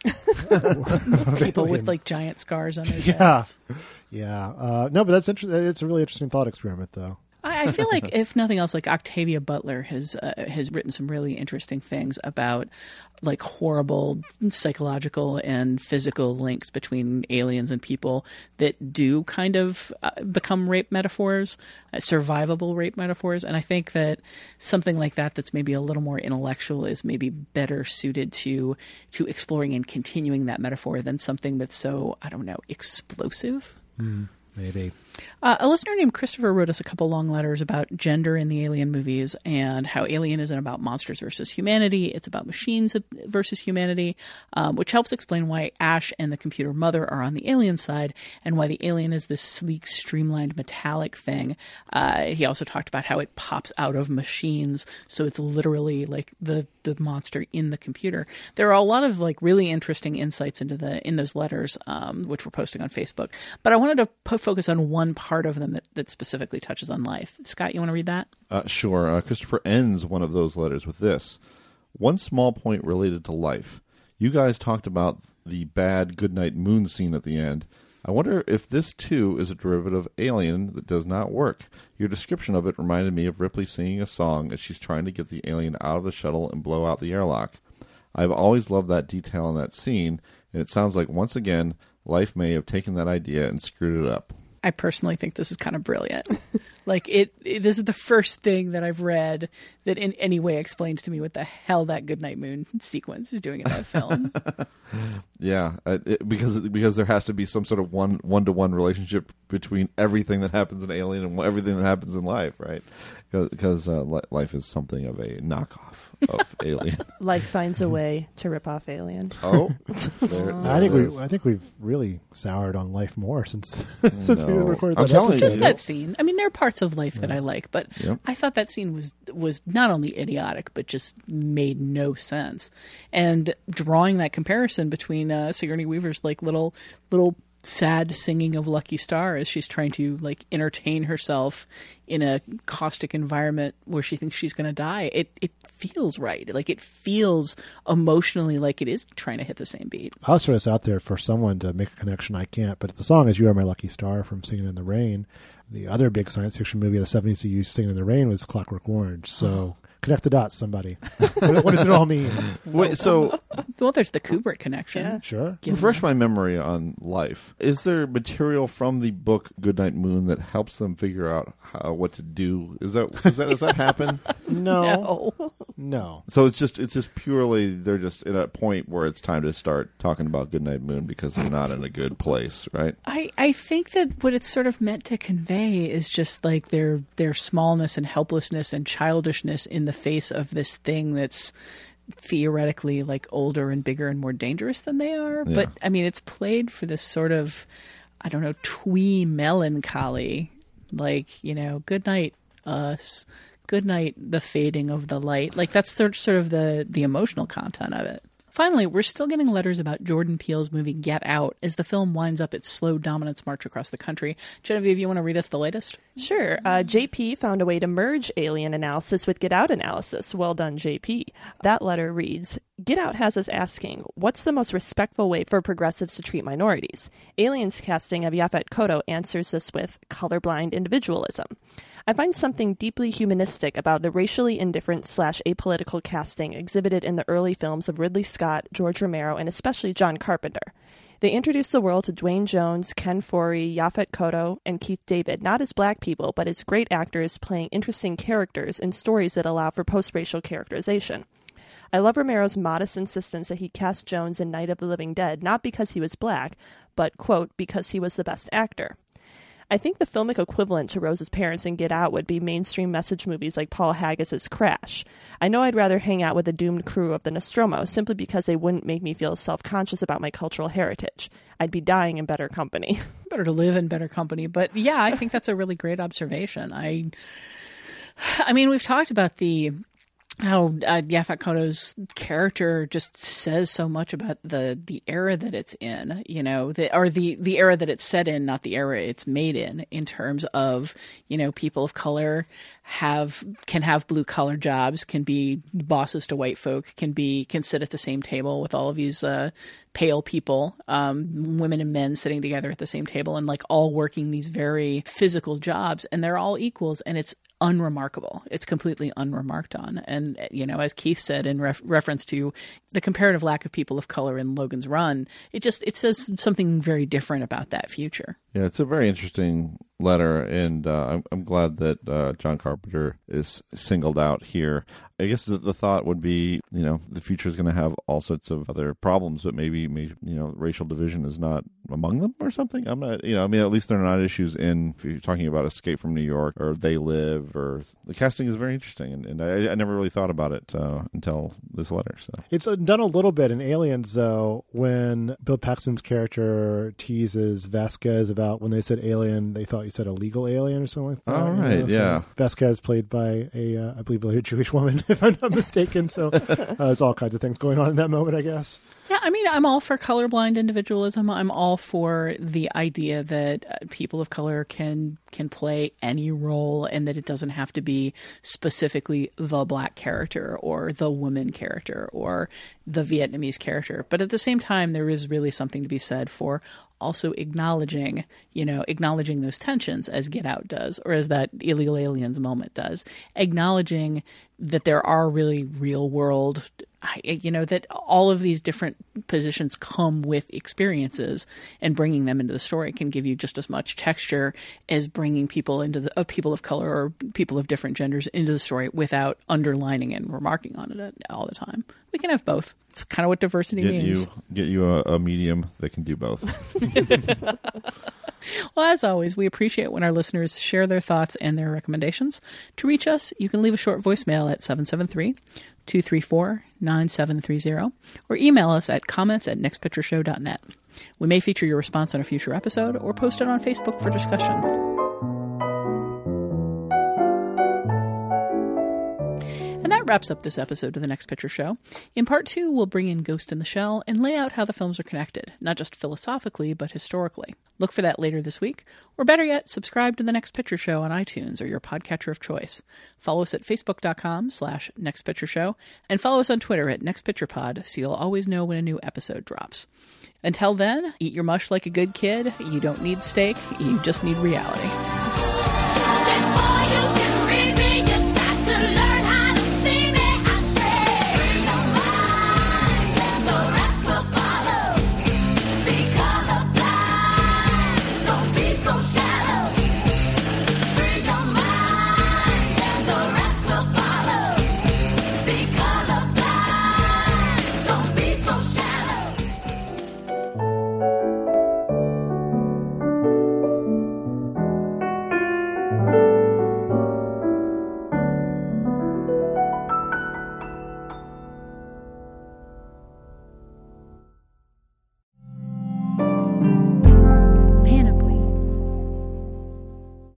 People with giant scars on their chests. Yeah. No, but that's interesting. It's a really interesting thought experiment, though. I feel like, if nothing else, Octavia Butler has written some really interesting things about horrible psychological and physical links between aliens and people that do kind of become rape metaphors, survivable rape metaphors. And I think that something like that's maybe a little more intellectual is maybe better suited to exploring and continuing that metaphor than something that's so, explosive. Maybe. A listener named Christopher wrote us a couple long letters about gender in the Alien movies and how Alien isn't about monsters versus humanity. It's about machines versus humanity, which helps explain why Ash and the computer mother are on the alien side and why the alien is this sleek, streamlined, metallic thing. He also talked about how it pops out of machines, so it's literally like the monster in the computer. There are a lot of really interesting insights in those letters, which we're posting on Facebook. But I wanted to focus on one part of them that specifically touches on life. Scott, you want to read that? Sure. Christopher ends one of those letters with this. One small point related to life. You guys talked about the bad Goodnight Moon scene at the end. I wonder if this, too, is a derivative of Alien that does not work. Your description of it reminded me of Ripley singing a song as she's trying to get the alien out of the shuttle and blow out the airlock. I've always loved that detail in that scene, and it sounds like, once again, life may have taken that idea and screwed it up. I personally think this is kind of brilliant. This is the first thing that I've read that in any way explains to me what the hell that Goodnight Moon sequence is doing in that film. Yeah, because there has to be some sort of one-to-one relationship between everything that happens in Alien and everything that happens in life, right? Because life is something of a knockoff of Alien. Life finds a way to rip off Alien. Oh, I think we've really soured on life more since we recorded that. Just that scene. There are parts parts of life that I like. But I thought that scene was not only idiotic, but just made no sense. And drawing that comparison between Sigourney Weaver's like little sad singing of Lucky Star as she's trying to like entertain herself in a caustic environment where she thinks she's going to die. It feels right. Like it feels emotionally like it is trying to hit the same beat. I'll throw this out there for someone to make a connection. I can't, but the song is You Are My Lucky Star from Singing in the Rain. The other big science fiction movie of the 70s to use Singing in the Rain was Clockwork Orange. So connect the dots, somebody. What does it all mean? Wait, so... Well, there's the Kubrick connection. Yeah. Sure. Refresh my memory on Life. Is there material from the book Goodnight Moon that helps them figure out what to do? Does that happen? No. So it's just purely they're just at a point where it's time to start talking about Goodnight Moon because they're not in a good place, right? I think that what it's sort of meant to convey is just like their smallness and helplessness and childishness in the face of this thing that's theoretically like older and bigger and more dangerous than they are. Yeah. But I mean, it's played for this sort of, I don't know, twee melancholy, like, good night, us, good night, the fading of the light. Like that's sort of the emotional content of it. Finally, we're still getting letters about Jordan Peele's movie Get Out as the film winds up its slow dominance march across the country. Genevieve, you want to read us the latest? Sure. JP found a way to merge Alien analysis with Get Out analysis. Well done, JP. That letter reads, Get Out has us asking, what's the most respectful way for progressives to treat minorities? Alien's casting of Yaphet Kotto answers this with colorblind individualism. I find something deeply humanistic about the racially indifferent / apolitical casting exhibited in the early films of Ridley Scott, George Romero, and especially John Carpenter. They introduce the world to Dwayne Jones, Ken Foree, Yaphet Kotto, and Keith David, not as black people, but as great actors playing interesting characters in stories that allow for post-racial characterization. I love Romero's modest insistence that he cast Jones in Night of the Living Dead, not because he was black, but, quote, because he was the best actor. I think the filmic equivalent to Rose's parents in Get Out would be mainstream message movies like Paul Haggis's Crash. I know I'd rather hang out with the doomed crew of the Nostromo simply because they wouldn't make me feel self-conscious about my cultural heritage. I'd be dying in better company. Better to live in better company. But yeah, I think that's a really great observation. I mean, we've talked about how Yaphet Kotto's character just says so much about the era that it's in, the era that it's set in, not the era it's made in terms of, people of color can have blue collar jobs, can be bosses to white folk, can sit at the same table with all of these pale people, women and men sitting together at the same table and like all working these very physical jobs, and they're all equals, and it's unremarkable. It's completely unremarked on. And, as Keith said in reference to the comparative lack of people of color in Logan's Run, it says something very different about that future. Yeah, it's a very interesting letter, and I'm glad that John Carpenter is singled out here. I guess the thought would be, the future is going to have all sorts of other problems, but maybe racial division is not among them or something. I'm not, at least they're not issues if you're talking about Escape from New York or They Live, or the casting is very interesting, and I never really thought about it until this letter. So it's done a little bit in Aliens, though, when Bill Paxton's character teases Vasquez about when they said alien, they thought you said illegal alien or something like that. Oh, right, yeah. So Vasquez played by I believe a Jewish woman, if I'm not mistaken. So there's all kinds of things going on in that moment, I guess. Yeah, I mean, I'm all for colorblind individualism. I'm all for the idea that people of color can play any role and that it doesn't have to be specifically the black character or the woman character or the Vietnamese character. But at the same time, there is really something to be said for also acknowledging those tensions, as Get Out does, or as that Illegal Aliens moment does, acknowledging that there are really real world, that all of these different positions come with experiences, and bringing them into the story can give you just as much texture as bringing people people of color or people of different genders into the story without underlining and remarking on it all the time. We can have both. It's kind of what diversity means. Get you a medium that can do both. Well, as always, we appreciate when our listeners share their thoughts and their recommendations. To reach us, you can leave a short voicemail at 773-234-9730 or email us at comments@nextpictureshow.net. We may feature your response on a future episode or post it on Facebook for discussion. that wraps up this episode of The Next Picture Show. In part 2, we'll bring in Ghost in the Shell and lay out how the films are connected, not just philosophically, but historically. Look for that later this week, or better yet, subscribe to The Next Picture Show on iTunes or your podcatcher of choice. Follow us at facebook.com/nextpictureshow, and follow us on Twitter at nextpicturepod so you'll always know when a new episode drops. Until then, eat your mush like a good kid. You don't need steak, you just need reality.